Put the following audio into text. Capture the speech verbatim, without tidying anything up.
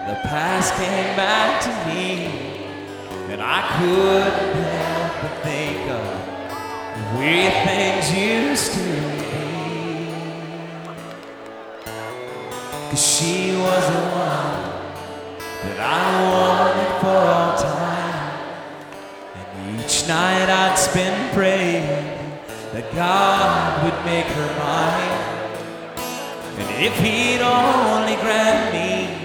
The past came back to me, and I couldn't help but think of the way things used to be. 'Cause she was the one that I wanted for all time, and each night I'd spend praying that God would make her mine. And if he'd only grant me